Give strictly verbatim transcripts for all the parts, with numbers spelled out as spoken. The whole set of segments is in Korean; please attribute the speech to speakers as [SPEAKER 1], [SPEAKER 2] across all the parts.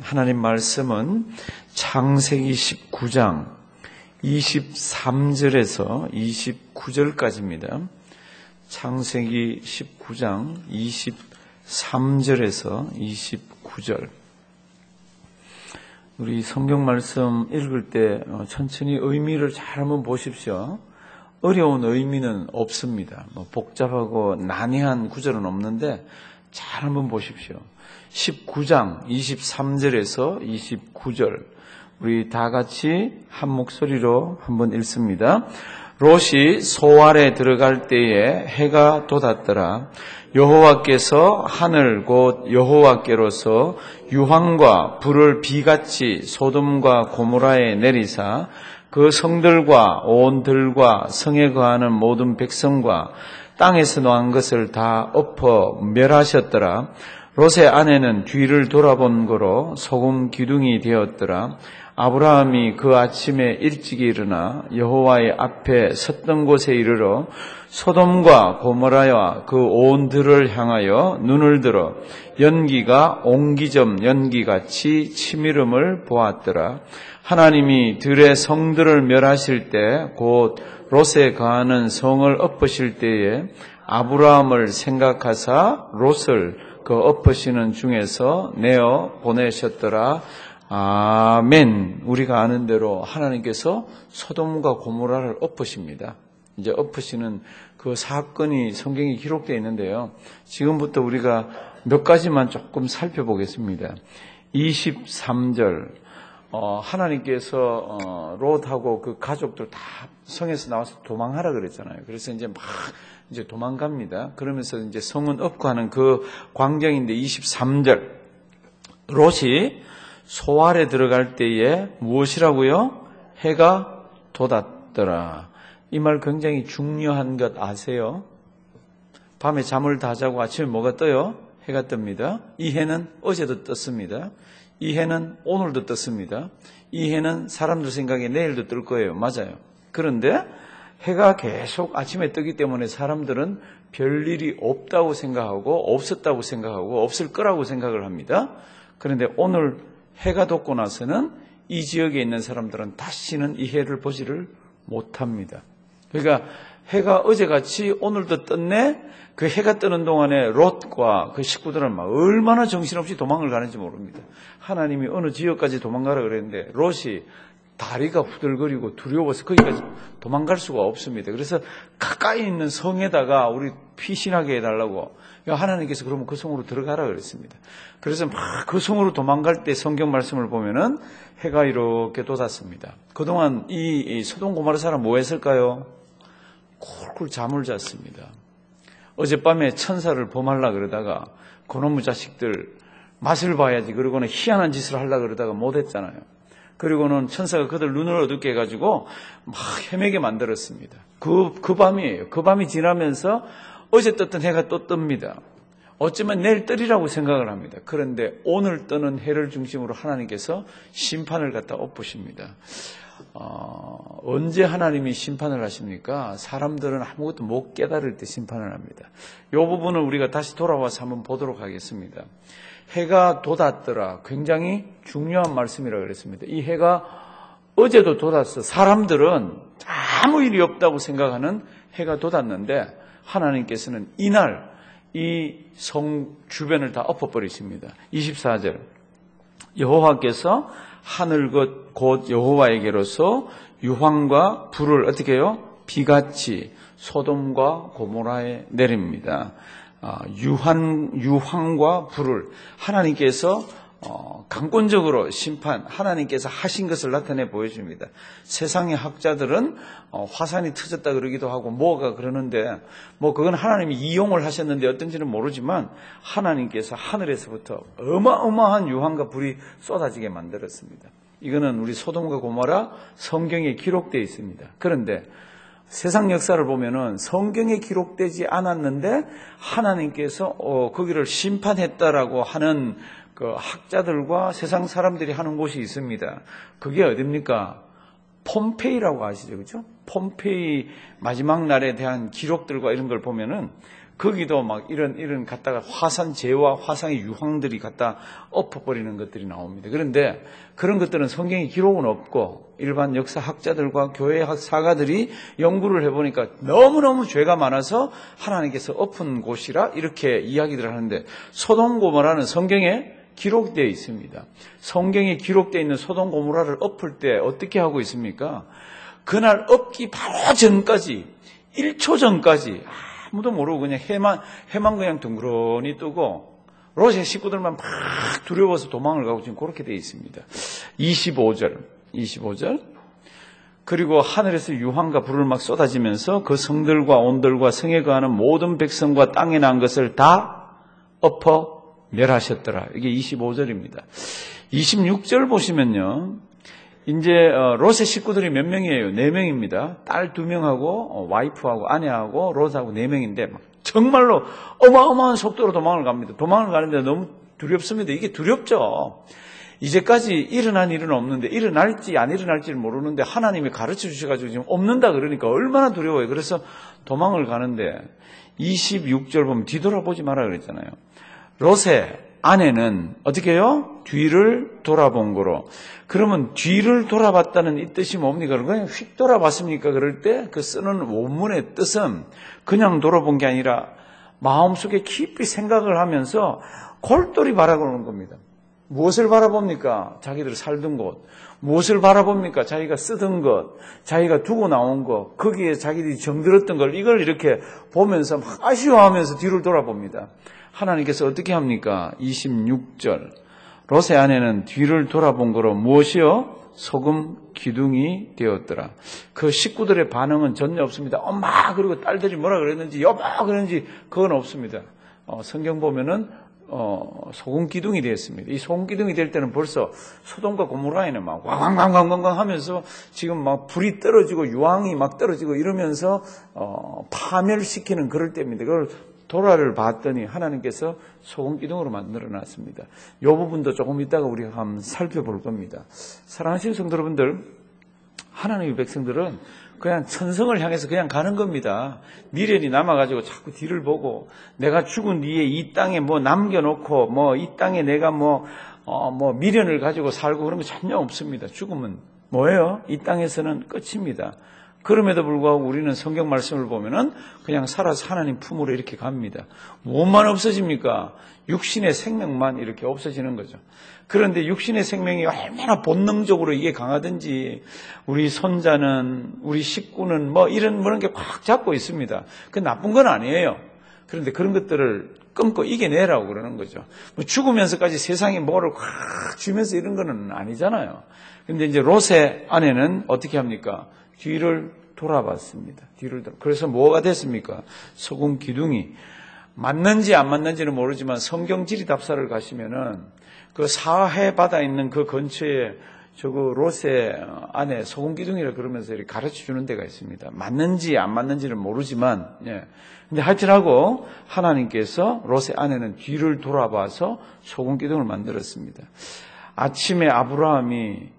[SPEAKER 1] 하나님 말씀은 창세기 십구 장 이십삼 절에서 이십구 절까지입니다. 창세기 십구 장 이십삼 절에서 이십구 절. 우리 성경 말씀 읽을 때 천천히 의미를 잘 한번 보십시오. 어려운 의미는 없습니다. 뭐 복잡하고 난해한 구절은 없는데 잘 한번 보십시오. 십구 장 이십삼 절에서 이십구 절 우리 다 같이 한 목소리로 한번 읽습니다. 롯이 소알에 들어갈 때에 해가 돋았더라. 여호와께서 하늘 곧 여호와께로서 유황과 불을 비같이 소돔과 고모라에 내리사 그 성들과 온 들과 성에 거하는 모든 백성과 땅에서 나온 것을 다 엎어 멸하셨더라. 롯의 아내는 뒤를 돌아본 거로 소금 기둥이 되었더라. 아브라함이 그 아침에 일찍 일어나 여호와의 앞에 섰던 곳에 이르러 소돔과 고모라와 그 온 들을 향하여 눈을 들어 연기가 옹기점 연기같이 치밀음을 보았더라. 하나님이 들의 성들을 멸하실 때 곧 롯에 거하는 성을 엎으실 때에 아브라함을 생각하사 롯을 그 엎으시는 중에서 내어 보내셨더라. 아멘. 우리가 아는 대로 하나님께서 소돔과 고모라를 엎으십니다. 이제 엎으시는 그 사건이 성경에 기록되어 있는데요. 지금부터 우리가 몇 가지만 조금 살펴보겠습니다. 이십삼 절 어, 하나님께서 어, 롯하고 그 가족들 다 성에서 나와서 도망하라 그랬잖아요. 그래서 이제 막 이제 도망갑니다. 그러면서 이제 성은 엎고 하는 그 광경인데 이십삼 절 롯이 소알에 들어갈 때에 무엇이라고요? 해가 돋았더라. 이 말 굉장히 중요한 것 아세요? 밤에 잠을 다 자고 아침에 뭐가 떠요? 해가 뜹니다. 이 해는 어제도 떴습니다. 이 해는 오늘도 떴습니다. 이 해는 사람들 생각에 내일도 뜰 거예요. 맞아요. 그런데 해가 계속 아침에 뜨기 때문에 사람들은 별일이 없다고 생각하고 없었다고 생각하고 없을 거라고 생각을 합니다. 그런데 오늘 해가 돋고 나서는 이 지역에 있는 사람들은 다시는 이 해를 보지를 못합니다. 그러니까 해가 어제같이 오늘도 떴네. 그 해가 뜨는 동안에 롯과 그 식구들은 막 얼마나 정신없이 도망을 가는지 모릅니다. 하나님이 어느 지역까지 도망가라 그랬는데 롯이 다리가 후들거리고 두려워서 거기까지 도망갈 수가 없습니다. 그래서 가까이 있는 성에다가 우리 피신하게 해달라고 하나님께서 그러면 그 성으로 들어가라 그랬습니다. 그래서 막 그 성으로 도망갈 때 성경 말씀을 보면은 해가 이렇게 돋았습니다. 그동안 이, 이 소돔 고모라 사람 뭐 했을까요? 쿨쿨 잠을 잤습니다. 어젯밤에 천사를 범하려 그러다가 그놈의 자식들 맛을 봐야지 그러고는 희한한 짓을 하려 그러다가 못했잖아요. 그리고는 천사가 그들 눈을 어둡게 해가지고 막 헤매게 만들었습니다. 그, 그 밤이에요. 그 밤이 지나면서 어제 떴던 해가 또 뜹니다. 어쩌면 내일 뜨리라고 생각을 합니다. 그런데 오늘 뜨는 해를 중심으로 하나님께서 심판을 갖다 엎으십니다. 어, 언제 하나님이 심판을 하십니까? 사람들은 아무것도 못 깨달을 때 심판을 합니다. 이 부분을 우리가 다시 돌아와서 한번 보도록 하겠습니다. 해가 돋았더라. 굉장히 중요한 말씀이라고 그랬습니다. 이 해가 어제도 돋았어. 사람들은 아무 일이 없다고 생각하는 해가 돋았는데 하나님께서는 이날 이 성 주변을 다 엎어버리십니다. 이십사 절 여호와께서 하늘 곧 여호와에게로서 유황과 불을 어떻게 해요? 비같이 소돔과 고모라에 내립니다. 아, 유황, 유황과 불을 하나님께서 어, 강권적으로 심판, 하나님께서 하신 것을 나타내 보여줍니다. 세상의 학자들은 어, 화산이 터졌다 그러기도 하고 뭐가 그러는데 뭐 그건 하나님이 이용을 하셨는데 어떤지는 모르지만 하나님께서 하늘에서부터 어마어마한 유황과 불이 쏟아지게 만들었습니다. 이거는 우리 소돔과 고모라 성경에 기록되어 있습니다. 그런데 세상 역사를 보면은 성경에 기록되지 않았는데 하나님께서 어, 거기를 심판했다라고 하는 그 학자들과 세상 사람들이 하는 곳이 있습니다. 그게 어딥니까? 폼페이라고 아시죠? 그죠? 폼페이 마지막 날에 대한 기록들과 이런 걸 보면은 거기도 막 이런, 이런 갖다가 화산 재와 화상의 유황들이 갖다 엎어버리는 것들이 나옵니다. 그런데 그런 것들은 성경에 기록은 없고 일반 역사학자들과 교회 사가들이 연구를 해보니까 너무너무 죄가 많아서 하나님께서 엎은 곳이라 이렇게 이야기들을 하는데 소돔 고모라는 성경에 기록되어 있습니다. 성경에 기록되어 있는 소돔 고모라를 엎을 때 어떻게 하고 있습니까? 그날 엎기 바로 전까지 일 초 전까지 아무도 모르고 그냥 해만, 해만 그냥 둥그러니 뜨고 롯의 식구들만 막 두려워서 도망을 가고 지금 그렇게 되어 있습니다. 이십오 절, 이십오 절. 그리고 하늘에서 유황과 불을 막 쏟아지면서 그 성들과 온들과 성에 거하는 모든 백성과 땅에 난 것을 다 엎어 멸하셨더라. 이게 이십오 절입니다. 이십육 절 보시면요. 이제 롯의 식구들이 몇 명이에요? 네 명입니다. 딸 두 명하고 와이프하고 아내하고 롯하고 네 명인데 정말로 어마어마한 속도로 도망을 갑니다. 도망을 가는데 너무 두렵습니다. 이게 두렵죠. 이제까지 일어난 일은 없는데 일어날지 안 일어날지를 모르는데 하나님이 가르쳐 주셔가지고 지금 없는다 그러니까 얼마나 두려워요. 그래서 도망을 가는데 이십육 절 보면 뒤돌아보지 마라 그랬잖아요. 롯의 아내는 어떻게 해요? 뒤를 돌아본 거로. 그러면 뒤를 돌아봤다는 이 뜻이 뭡니까? 그냥 휙 돌아봤습니까? 그럴 때 그 쓰는 원문의 뜻은 그냥 돌아본 게 아니라 마음속에 깊이 생각을 하면서 골똘히 바라보는 겁니다. 무엇을 바라봅니까? 자기들 살던 곳. 무엇을 바라봅니까? 자기가 쓰던 것, 자기가 두고 나온 것, 거기에 자기들이 정들었던 걸 이걸 이렇게 보면서 막 아쉬워하면서 뒤를 돌아봅니다. 하나님께서 어떻게 합니까? 이십육 절. 롯의 아내는 뒤를 돌아본 거로 무엇이요? 소금 기둥이 되었더라. 그 식구들의 반응은 전혀 없습니다. 엄마 그리고 딸들이 뭐라 그랬는지 여보 그랬는지 그건 없습니다. 어, 성경 보면은 어, 소금 기둥이 되었습니다. 이 소금 기둥이 될 때는 벌써 소돔과 고모라에는 막 왕왕왕왕왕 하면서 지금 막 불이 떨어지고 유황이 막 떨어지고 이러면서 어, 파멸시키는 그럴 때입니다. 그걸 도라를 봤더니 하나님께서 소금 기둥으로 만들어 놨습니다. 이 부분도 조금 이따가 우리가 한번 살펴볼 겁니다. 사랑하시는 성도 여러분들, 하나님의 백성들은 그냥 천성을 향해서 그냥 가는 겁니다. 미련이 남아가지고 자꾸 뒤를 보고 내가 죽은 뒤에 이 땅에 뭐 남겨놓고 뭐 이 땅에 내가 뭐, 어, 뭐 미련을 가지고 살고 그런 거 전혀 없습니다. 죽으면 뭐예요? 이 땅에서는 끝입니다. 그럼에도 불구하고 우리는 성경 말씀을 보면은 그냥 살아서 하나님 품으로 이렇게 갑니다. 무엇만 없어집니까? 육신의 생명만 이렇게 없어지는 거죠. 그런데 육신의 생명이 얼마나 본능적으로 이게 강하든지 우리 손자는 우리 식구는 뭐 이런 그런 게 꽉 잡고 있습니다. 그 나쁜 건 아니에요. 그런데 그런 것들을 끊고 이겨내라고 그러는 거죠. 뭐 죽으면서까지 세상에 뭐를 꽉 쥐면서 이런 거는 아니잖아요. 그런데 이제 롯의 아내는 어떻게 합니까? 뒤를 돌아봤습니다. 뒤를 돌아. 그래서 뭐가 됐습니까? 소금 기둥이 맞는지 안 맞는지는 모르지만 성경 지리답사를 가시면은 그 사해 바다에 있는 그 근처에 저거 롯의 안에 소금 기둥이라 그러면서 이렇게 가르쳐 주는 데가 있습니다. 맞는지 안 맞는지는 모르지만, 예. 근데 하여튼하고 하나님께서 롯의 아내는 뒤를 돌아봐서 소금 기둥을 만들었습니다. 아침에 아브라함이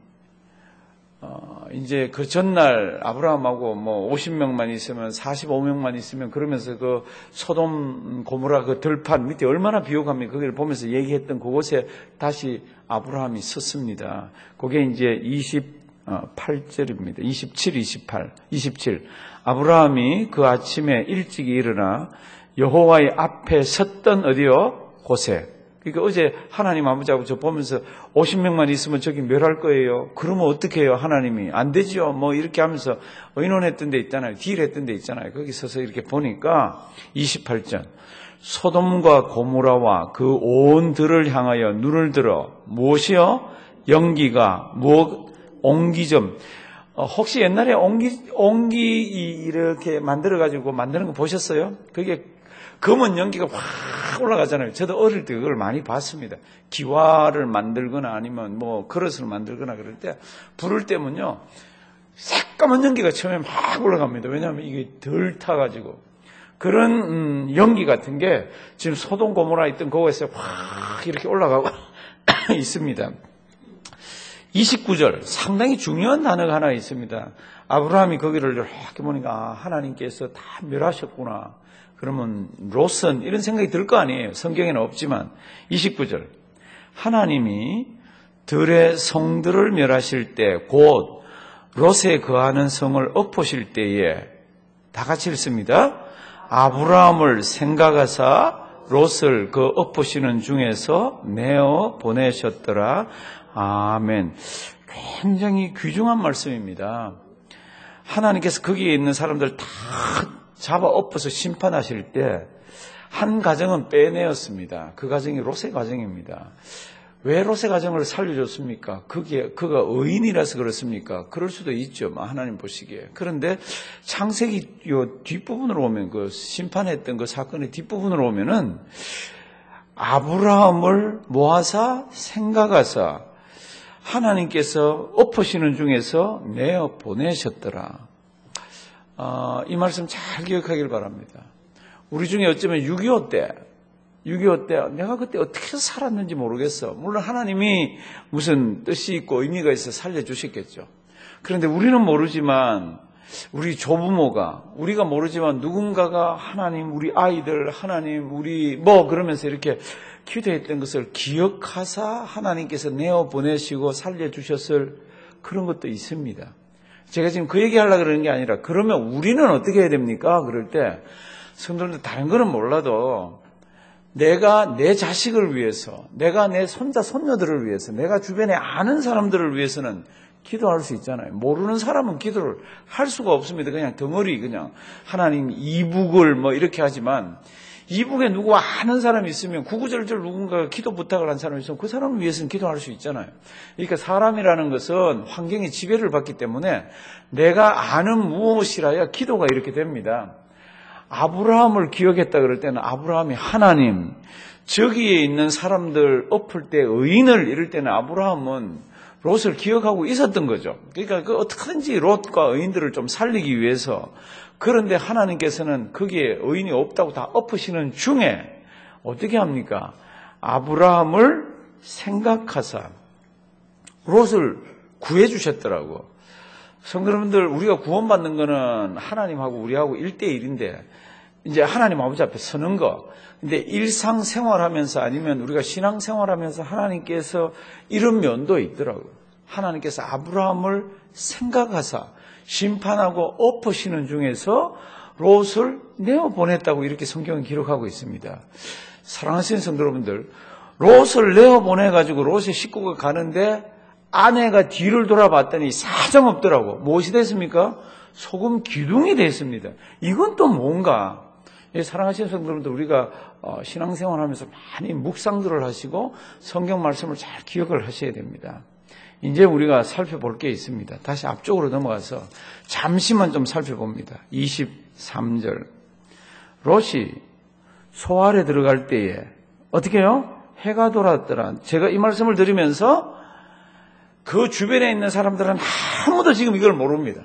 [SPEAKER 1] 어, 이제 그 전날 아브라함하고 뭐 오십 명만 있으면 사십오 명만 있으면 그러면서 그 소돔 고모라 그 들판 밑에 얼마나 비옥합니까? 거기를 보면서 얘기했던 그곳에 다시 아브라함이 섰습니다. 그게 이제 이십팔 절입니다. 이십칠, 이십팔, 이십칠. 아브라함이 그 아침에 일찍이 일어나 여호와의 앞에 섰던 어디요? 곳에. 그러니까 어제 하나님 아버지하고 저 보면서 오십 명만 있으면 저기 멸할 거예요. 그러면 어떻게 해요? 하나님이. 안 되죠. 뭐 이렇게 하면서 의논했던 데 있잖아요. 딜했던 데 있잖아요. 거기 서서 이렇게 보니까 이십팔 절. 소돔과 고모라와 그 온 들을 향하여 눈을 들어 무엇이요? 연기가 무엇? 옹기점. 어, 혹시 옛날에 옹기, 옹기 이렇게 만들어가지고 만드는 거 보셨어요? 그게 검은 연기가 확 올라가잖아요. 저도 어릴 때 그걸 많이 봤습니다. 기와를 만들거나 아니면 뭐 그릇을 만들거나 그럴 때 불을 떼면요 새까만 연기가 처음에 막 올라갑니다. 왜냐하면 이게 덜 타가지고 그런 음, 연기 같은 게 지금 소돔 고모라 있던 그곳에 확 이렇게 올라가고 있습니다. 이십구 절 상당히 중요한 단어가 하나 있습니다. 아브라함이 거기를 이렇게 보니까 아, 하나님께서 다 멸하셨구나. 그러면 롯은 이런 생각이 들 거 아니에요. 성경에는 없지만. 이십구 절. 하나님이 들의 성들을 멸하실 때 곧 롯에 거하는 성을 엎으실 때에 다 같이 읽습니다. 아브라함을 생각하사 롯을 그 엎으시는 중에서 내어 보내셨더라. 아멘. 굉장히 귀중한 말씀입니다. 하나님께서 거기에 있는 사람들 다 잡아 엎어서 심판하실 때 한 가정은 빼내었습니다. 그 가정이 롯의 가정입니다. 왜 롯의 가정을 살려줬습니까? 그게 그가 의인이라서 그렇습니까? 그럴 수도 있죠. 하나님 보시기에. 그런데 창세기 요 뒷부분으로 오면 그 심판했던 그 사건의 뒷부분으로 오면은 아브라함을 모아사 생각하사 하나님께서 엎으시는 중에서 내어 보내셨더라. 어, 이 말씀 잘 기억하길 바랍니다. 우리 중에 어쩌면 육이오 때, 육이오 때 내가 그때 어떻게 살았는지 모르겠어. 물론 하나님이 무슨 뜻이 있고 의미가 있어 살려주셨겠죠. 그런데 우리는 모르지만 우리 조부모가, 우리가 모르지만 누군가가 하나님, 우리 아이들, 하나님, 우리 뭐 그러면서 이렇게 기도했던 것을 기억하사 하나님께서 내어 보내시고 살려주셨을 그런 것도 있습니다. 제가 지금 그 얘기하려고 그러는 게 아니라 그러면 우리는 어떻게 해야 됩니까? 그럴 때 성도님들 다른 거는 몰라도 내가 내 자식을 위해서, 내가 내 손자, 손녀들을 위해서, 내가 주변에 아는 사람들을 위해서는 기도할 수 있잖아요. 모르는 사람은 기도를 할 수가 없습니다. 그냥 덩어리 그냥 하나님 이북을 뭐 이렇게 하지만 이북에 누구 아는 사람이 있으면 구구절절 누군가가 기도 부탁을 한 사람이 있으면 그 사람을 위해서는 기도할 수 있잖아요. 그러니까 사람이라는 것은 환경의 지배를 받기 때문에 내가 아는 무엇이라야 기도가 이렇게 됩니다. 아브라함을 기억했다 그럴 때는 아브라함이 하나님, 저기에 있는 사람들 엎을 때 의인을 이럴 때는 아브라함은 롯을 기억하고 있었던 거죠. 그러니까 그 어떻게든지 롯과 의인들을 좀 살리기 위해서. 그런데 하나님께서는 거기에 의인이 없다고 다 엎으시는 중에 어떻게 합니까? 아브라함을 생각하사 롯을 구해 주셨더라고. 성도 여러분들, 우리가 구원받는 거는 하나님하고 우리하고 일 대 일인데 이제 하나님 아버지 앞에 서는 거. 근데 일상생활하면서 아니면 우리가 신앙생활하면서 하나님께서 이런 면도 있더라고요. 하나님께서 아브라함을 생각하사 심판하고 엎으시는 중에서 롯을 내어보냈다고 이렇게 성경은 기록하고 있습니다. 사랑하시는 성도 여러분들, 롯을 내어보내가지고 롯의 식구가 가는데 아내가 뒤를 돌아봤더니 사정없더라고. 무엇이 됐습니까? 소금 기둥이 됐습니다. 이건 또 뭔가? 사랑하시는 성도님들, 우리가 신앙생활하면서 많이 묵상들을 하시고 성경 말씀을 잘 기억을 하셔야 됩니다. 이제 우리가 살펴볼 게 있습니다. 다시 앞쪽으로 넘어가서 잠시만 좀 살펴봅니다. 이십삼 절. 롯이 소알에 들어갈 때에 어떻게 해요? 해가 돌았더라. 제가 이 말씀을 드리면서 그 주변에 있는 사람들은 아무도 지금 이걸 모릅니다.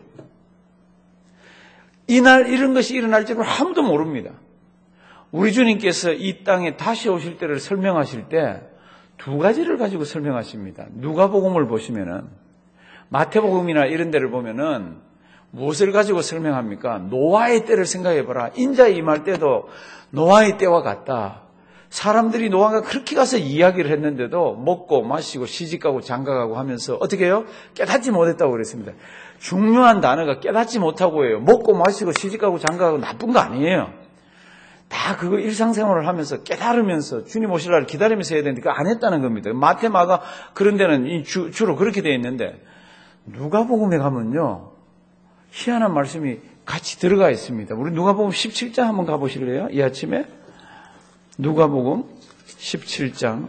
[SPEAKER 1] 이날 이런 것이 일어날 줄은 아무도 모릅니다. 우리 주님께서 이 땅에 다시 오실 때를 설명하실 때 두 가지를 가지고 설명하십니다. 누가복음을 보시면은, 마태복음이나 이런 데를 보면은 무엇을 가지고 설명합니까? 노아의 때를 생각해봐라. 인자에 임할 때도 노아의 때와 같다. 사람들이 노아가 그렇게 가서 이야기를 했는데도 먹고 마시고 시집가고 장가가고 하면서 어떻게 해요? 깨닫지 못했다고 그랬습니다. 중요한 단어가 깨닫지 못하고 해요. 먹고 마시고 시집가고 장가가고 나쁜 거 아니에요. 다 그거 일상생활을 하면서 깨달으면서 주님 오실 날 기다리면서 해야 되는데 그거 안 했다는 겁니다. 마태, 마가 그런 데는 주, 주로 그렇게 되어 있는데 누가복음에 가면요, 희한한 말씀이 같이 들어가 있습니다. 우리 누가복음 십칠 장 한번 가보실래요? 이 아침에 누가복음 십칠 장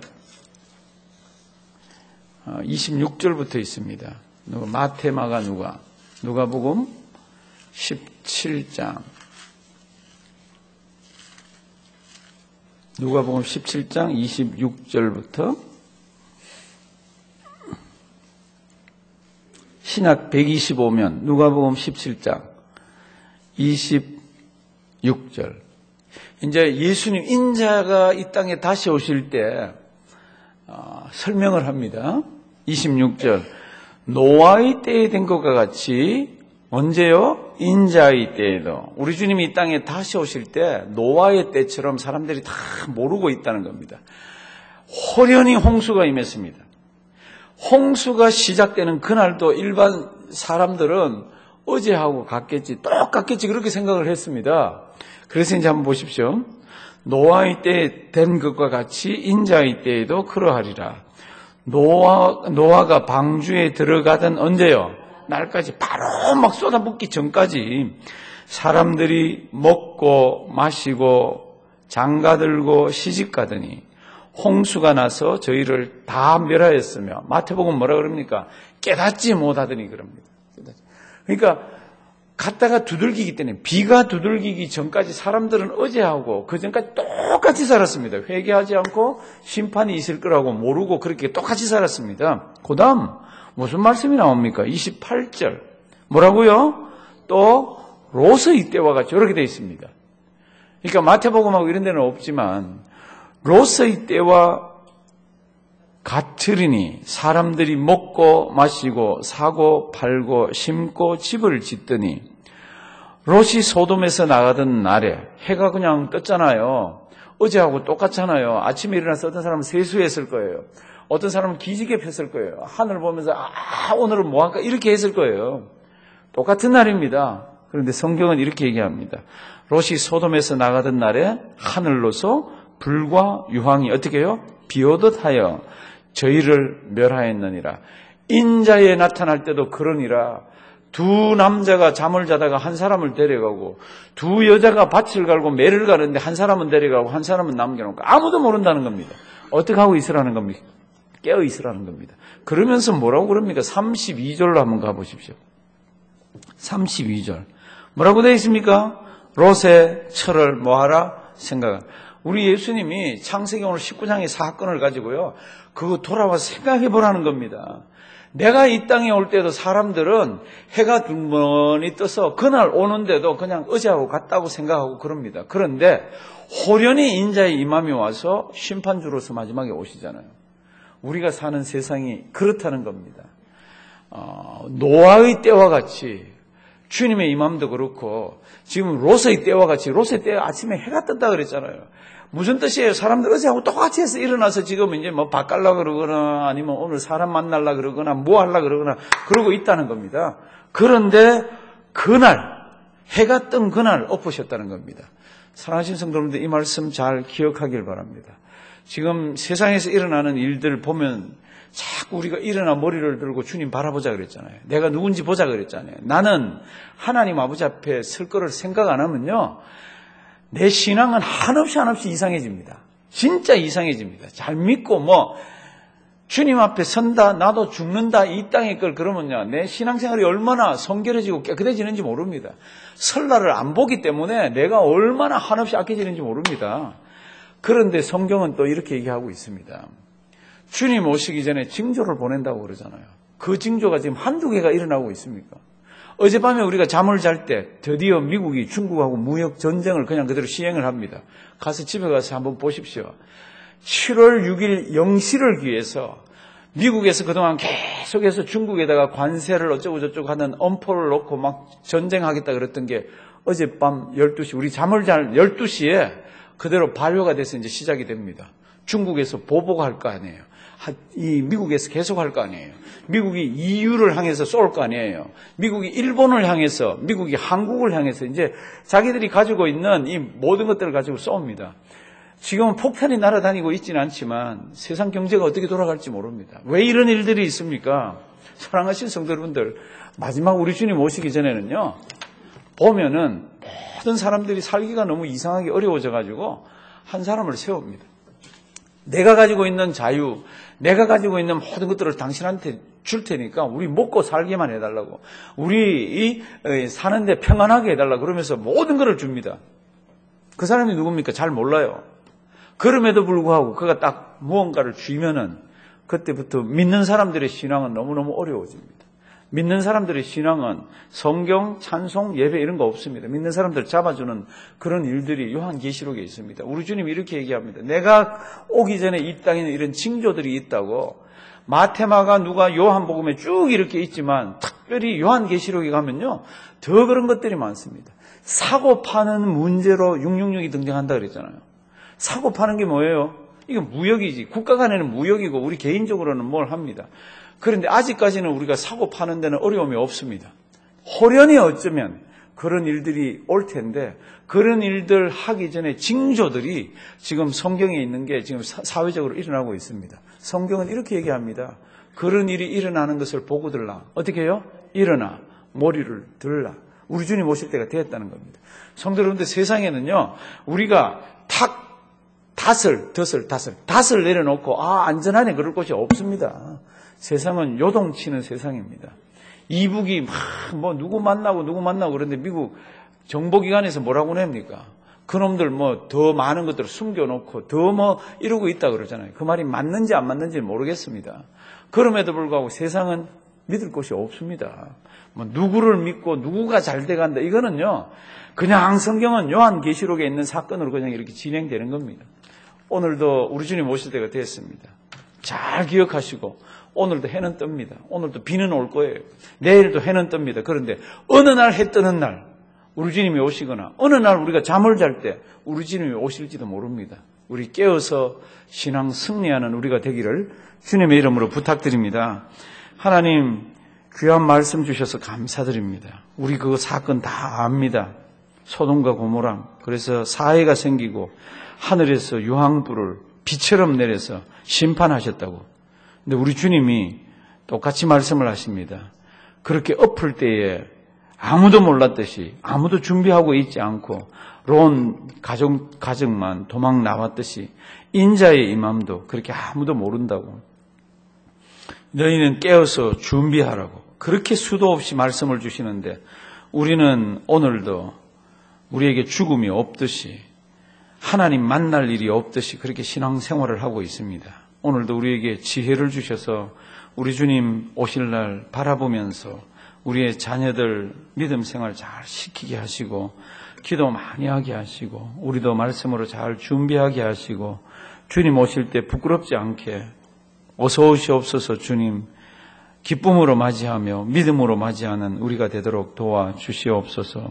[SPEAKER 1] 이십육 절부터 있습니다. 마태, 마가, 누가. 누가복음 십칠 장. 누가복음 십칠 장 이십육 절부터 신약 백이십오 면 누가복음 십칠 장 이십육 절. 이제 예수님 인자가 이 땅에 다시 오실 때 어, 설명을 합니다. 이십육 절. 노아의 때에 된 것과 같이 언제요? 인자의 때에도. 우리 주님이 이 땅에 다시 오실 때 노아의 때처럼 사람들이 다 모르고 있다는 겁니다. 호련히 홍수가 임했습니다. 홍수가 시작되는 그날도 일반 사람들은 어제하고 같겠지, 똑같겠지 그렇게 생각을 했습니다. 그래서 이제 한번 보십시오. 노아의 때에 된 것과 같이 인자의 때에도 그러하리라. 노아, 노아가 방주에 들어가던 언제요? 날까지 바로 막 쏟아붓기 전까지 사람들이 먹고 마시고 장가들고 시집가더니 홍수가 나서 저희를 다 멸하였으며, 마태복음 뭐라 그럽니까? 깨닫지 못하더니 그럽니다. 그러니까 갔다가 두들기기 때문에, 비가 두들기기 전까지 사람들은 어제하고 그 전까지 똑같이 살았습니다. 회개하지 않고 심판이 있을 거라고 모르고 그렇게 똑같이 살았습니다. 그 다음 무슨 말씀이 나옵니까? 이십팔 절 뭐라고요? 또 롯의 때와 같이 이렇게 되어 있습니다. 그러니까 마태복음하고 이런 데는 없지만 롯의 때와 같으리니 사람들이 먹고 마시고 사고 팔고 심고 집을 짓더니, 롯이 소돔에서 나가던 날에 해가 그냥 떴잖아요. 어제하고 똑같잖아요. 아침에 일어나서 어떤 사람은 세수했을 거예요. 어떤 사람은 기지개 폈을 거예요. 하늘 보면서 아 오늘은 뭐 할까 이렇게 했을 거예요. 똑같은 날입니다. 그런데 성경은 이렇게 얘기합니다. 롯이 소돔에서 나가던 날에 하늘로서 불과 유황이 어떻게 해요? 비오듯 하여 저희를 멸하였느니라. 인자에 나타날 때도 그러니라. 두 남자가 잠을 자다가 한 사람을 데려가고, 두 여자가 밭을 갈고 매를 가는데 한 사람은 데려가고 한 사람은 남겨놓고 아무도 모른다는 겁니다. 어떻게 하고 있으라는 겁니까? 깨어 있으라는 겁니다. 그러면서 뭐라고 그럽니까? 삼십이 절로 한번 가보십시오. 삼십이 절 뭐라고 되어 있습니까? 롯의 철을 뭐하라? 생각하라. 우리 예수님이 창세기 오늘 십구 장의 사건을 가지고요, 그거 돌아와서 생각해 보라는 겁니다. 내가 이 땅에 올 때도 사람들은 해가 두번이 떠서 그날 오는데도 그냥 어제하고 같다고 생각하고 그럽니다. 그런데 호련히 인자의 임함이 와서 심판주로서 마지막에 오시잖아요. 우리가 사는 세상이 그렇다는 겁니다. 어, 노아의 때와 같이 주님의 임함도 그렇고, 지금 롯의 때와 같이, 롯의 때 아침에 해가 떴다 그랬잖아요. 무슨 뜻이에요? 사람들 어제하고 똑같이 해서 일어나서 지금 이제 뭐 밥 갈라 그러거나 아니면 오늘 사람 만날라 그러거나 뭐 할라 그러거나 그러고 있다는 겁니다. 그런데 그날, 해가 뜬 그날 엎으셨다는 겁니다. 사랑하신 성도님들, 이 말씀 잘 기억하길 바랍니다. 지금 세상에서 일어나는 일들 보면 자꾸 우리가 일어나 머리를 들고 주님 바라보자 그랬잖아요. 내가 누군지 보자 그랬잖아요. 나는 하나님 아버지 앞에 설 거를 생각 안 하면요, 내 신앙은 한없이 한없이 이상해집니다. 진짜 이상해집니다. 잘 믿고 뭐 주님 앞에 선다, 나도 죽는다, 이 땅의 걸 그러면요, 내 신앙생활이 얼마나 성결해지고 깨끗해지는지 모릅니다. 설날을 안 보기 때문에 내가 얼마나 한없이 악해지는지 모릅니다. 그런데 성경은 또 이렇게 얘기하고 있습니다. 주님 오시기 전에 징조를 보낸다고 그러잖아요. 그 징조가 지금 한두 개가 일어나고 있습니까? 어젯밤에 우리가 잠을 잘 때 드디어 미국이 중국하고 무역 전쟁을 그냥 그대로 시행을 합니다. 가서 집에 가서 한번 보십시오. 칠월 육일 영시를 기해서 미국에서 그동안 계속해서 중국에다가 관세를 어쩌고 저쩌고 하는 엄포를 놓고 막 전쟁하겠다 그랬던 게 어젯밤 열두 시, 우리 잠을 잘 열두 시에 그대로 발효가 돼서 이제 시작이 됩니다. 중국에서 보복할 거 아니에요. 이 미국에서 계속 할 거 아니에요. 미국이 이유를 향해서 쏠 거 아니에요. 미국이 일본을 향해서, 미국이 한국을 향해서 이제 자기들이 가지고 있는 이 모든 것들을 가지고 쏩니다. 지금은 폭탄이 날아다니고 있지는 않지만 세상 경제가 어떻게 돌아갈지 모릅니다. 왜 이런 일들이 있습니까? 사랑하신 성도 여러분들, 마지막 우리 주님 오시기 전에는요, 보면은 모든 사람들이 살기가 너무 이상하게 어려워져 가지고 한 사람을 세웁니다. 내가 가지고 있는 자유, 내가 가지고 있는 모든 것들을 당신한테 줄 테니까 우리 먹고 살기만 해달라고, 우리 이 사는데 평안하게 해달라고 그러면서 모든 것을 줍니다. 그 사람이 누굽니까? 잘 몰라요. 그럼에도 불구하고 그가 딱 무언가를 주면은 그때부터 믿는 사람들의 신앙은 너무너무 어려워집니다. 믿는 사람들의 신앙은 성경, 찬송, 예배 이런 거 없습니다. 믿는 사람들 잡아주는 그런 일들이 요한계시록에 있습니다. 우리 주님이 이렇게 얘기합니다. 내가 오기 전에 이 땅에는 이런 징조들이 있다고. 마태마가 누가 요한복음에 쭉 이렇게 있지만 특별히 요한계시록에 가면요, 더 그런 것들이 많습니다. 사고 파는 문제로 육육육이 등장한다 그랬잖아요. 사고 파는 게 뭐예요? 이게 무역이지. 국가 간에는 무역이고 우리 개인적으로는 뭘 합니다. 그런데 아직까지는 우리가 사고 파는 데는 어려움이 없습니다. 호련히 어쩌면 그런 일들이 올 텐데, 그런 일들 하기 전에 징조들이 지금 성경에 있는 게 지금 사회적으로 일어나고 있습니다. 성경은 이렇게 얘기합니다. 그런 일이 일어나는 것을 보고들라. 어떻게 해요? 일어나 머리를 들라. 우리 주님 오실 때가 되었다는 겁니다. 성도 여러분들, 세상에는요, 우리가 탁 닷을, 덫을, 닷을, 닷을 내려놓고 아 안전하네 그럴 곳이 없습니다. 세상은 요동치는 세상입니다. 이북이 막 뭐 누구 만나고 누구 만나고 그런데 미국 정보기관에서 뭐라고 냅니까? 그놈들 뭐 더 많은 것들을 숨겨놓고 더 뭐 이러고 있다 그러잖아요. 그 말이 맞는지 안 맞는지는 모르겠습니다. 그럼에도 불구하고 세상은 믿을 곳이 없습니다. 뭐 누구를 믿고 누구가 잘 돼간다, 이거는요, 그냥 성경은 요한계시록에 있는 사건으로 그냥 이렇게 진행되는 겁니다. 오늘도 우리 주님 오실 때가 됐습니다. 잘 기억하시고, 오늘도 해는 뜹니다. 오늘도 비는 올 거예요. 내일도 해는 뜹니다. 그런데 어느 날 해 뜨는 날 우리 주님이 오시거나, 어느 날 우리가 잠을 잘 때 우리 주님이 오실지도 모릅니다. 우리 깨어서 신앙 승리하는 우리가 되기를 주님의 이름으로 부탁드립니다. 하나님, 귀한 말씀 주셔서 감사드립니다. 우리 그 사건 다 압니다. 소돔과 고모라. 그래서 사해가 생기고 하늘에서 유황불을 비처럼 내려서 심판하셨다고. 근데 우리 주님이 똑같이 말씀을 하십니다. 그렇게 엎을 때에 아무도 몰랐듯이, 아무도 준비하고 있지 않고 론 가족, 가정만 도망 나왔듯이 인자의 임함도 그렇게 아무도 모른다고. 너희는 깨어서 준비하라고. 그렇게 수도 없이 말씀을 주시는데, 우리는 오늘도 우리에게 죽음이 없듯이, 하나님 만날 일이 없듯이 그렇게 신앙생활을 하고 있습니다. 오늘도 우리에게 지혜를 주셔서 우리 주님 오실 날 바라보면서 우리의 자녀들 믿음 생활 잘 시키게 하시고, 기도 많이 하게 하시고, 우리도 말씀으로 잘 준비하게 하시고, 주님 오실 때 부끄럽지 않게 어서 오시옵소서 주님, 기쁨으로 맞이하며 믿음으로 맞이하는 우리가 되도록 도와주시옵소서.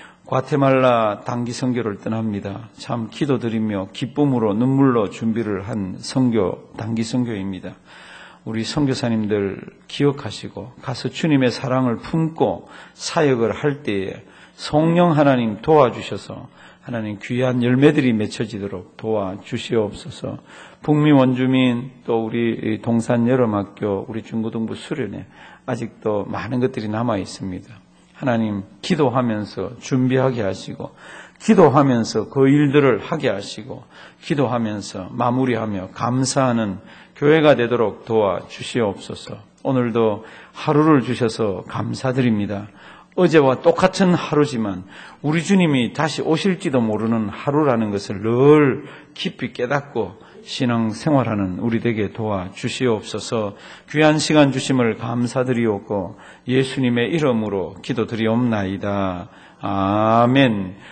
[SPEAKER 1] 과테말라 단기 선교를 떠납니다. 참 기도드리며 기쁨으로 눈물로 준비를 한 선교, 단기 선교입니다. 우리 선교사님들 기억하시고 가서 주님의 사랑을 품고 사역을 할 때에 성령 하나님 도와주셔서 하나님 귀한 열매들이 맺혀지도록 도와주시옵소서. 북미 원주민, 또 우리 동산 여름학교, 우리 중고등부 수련회 아직도 많은 것들이 남아 있습니다. 하나님, 기도하면서 준비하게 하시고, 기도하면서 그 일들을 하게 하시고, 기도하면서 마무리하며 감사하는 교회가 되도록 도와주시옵소서. 오늘도 하루를 주셔서 감사드립니다. 어제와 똑같은 하루지만 우리 주님이 다시 오실지도 모르는 하루라는 것을 늘 깊이 깨닫고 신앙생활하는 우리 되게 도와주시옵소서. 귀한 시간 주심을 감사드리옵고 예수님의 이름으로 기도드리옵나이다. 아멘.